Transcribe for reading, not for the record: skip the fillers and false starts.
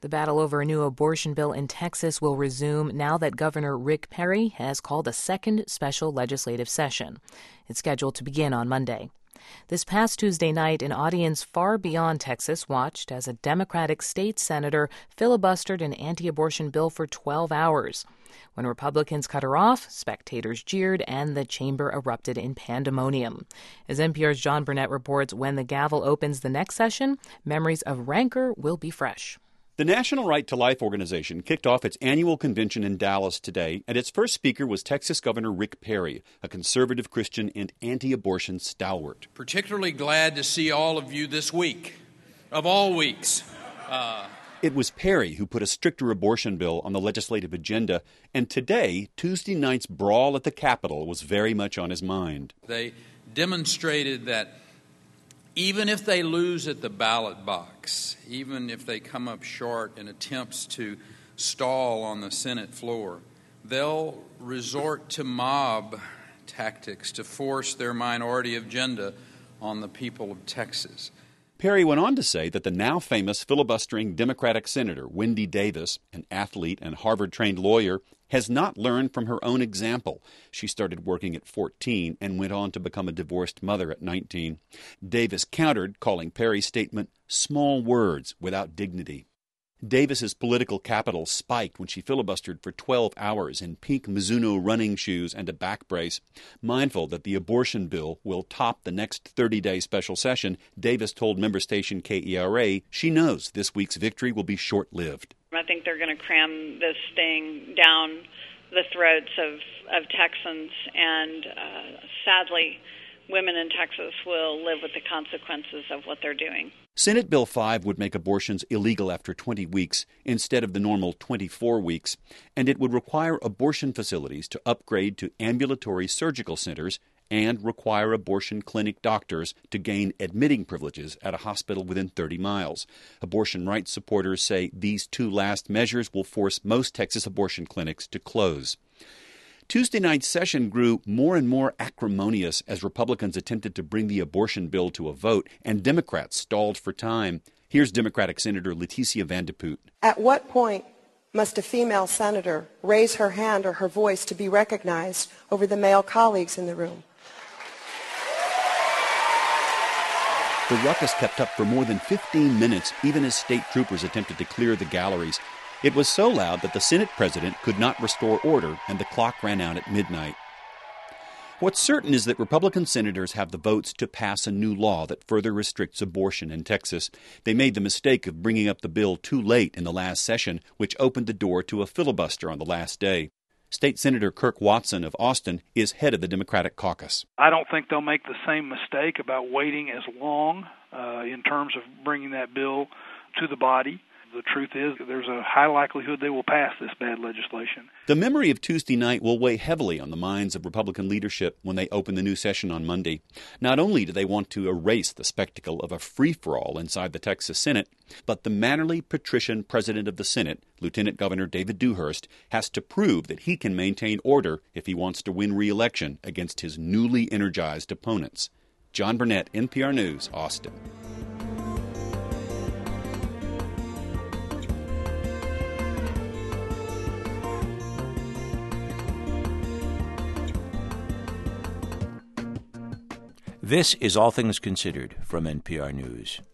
The battle over a new abortion bill in Texas will resume now that Governor Rick Perry has called a second special legislative session. It's scheduled to begin on Monday. This past Tuesday night, an audience far beyond Texas watched as a Democratic state senator filibustered an anti-abortion bill for 12 hours. When Republicans cut her off, spectators jeered and the chamber erupted in pandemonium. As NPR's John Burnett reports, when the gavel opens the next session, memories of rancor will be fresh. The National Right to Life organization kicked off its annual convention in Dallas today, and its first speaker was Texas Governor Rick Perry, a conservative Christian and anti-abortion stalwart. Particularly glad to see all of you this week, of all weeks. It was Perry who put a stricter abortion bill on the legislative agenda, and today, Tuesday night's brawl at the Capitol was very much on his mind. They demonstrated that even if they lose at the ballot box, even if they come up short in attempts to stall on the Senate floor, they'll resort to mob tactics to force their minority agenda on the people of Texas. Perry went on to say that the now famous filibustering Democratic Senator Wendy Davis, an athlete and Harvard-trained lawyer, has not learned from her own example. She started working at 14 and went on to become a divorced mother at 19. Davis countered, calling Perry's statement small words without dignity. Davis's political capital spiked when she filibustered for 12 hours in pink Mizuno running shoes and a back brace. Mindful that the abortion bill will top the next 30-day special session, Davis told member station KERA she knows this week's victory will be short-lived. I think they're going to cram this thing down the throats of Texans, and sadly, women in Texas will live with the consequences of what they're doing. Senate Bill 5 would make abortions illegal after 20 weeks instead of the normal 24 weeks, and it would require abortion facilities to upgrade to ambulatory surgical centers and require abortion clinic doctors to gain admitting privileges at a hospital within 30 miles. Abortion rights supporters say these two last measures will force most Texas abortion clinics to close. Tuesday night's session grew more and more acrimonious as Republicans attempted to bring the abortion bill to a vote and Democrats stalled for time. Here's Democratic Senator Leticia Van de Putte. At what point must a female senator raise her hand or her voice to be recognized over the male colleagues in the room? The ruckus kept up for more than 15 minutes, even as state troopers attempted to clear the galleries. It was so loud that the Senate president could not restore order, and the clock ran out at midnight. What's certain is that Republican senators have the votes to pass a new law that further restricts abortion in Texas. They made the mistake of bringing up the bill too late in the last session, which opened the door to a filibuster on the last day. State Senator Kirk Watson of Austin is head of the Democratic caucus. I don't think they'll make the same mistake about waiting as long in terms of bringing that bill to the body. The truth is there's a high likelihood they will pass this bad legislation. The memory of Tuesday night will weigh heavily on the minds of Republican leadership when they open the new session on Monday. Not only do they want to erase the spectacle of a free-for-all inside the Texas Senate, but the mannerly patrician president of the Senate, Lieutenant Governor David Dewhurst, has to prove that he can maintain order if he wants to win re-election against his newly energized opponents. John Burnett, NPR News, Austin. This is All Things Considered from NPR News.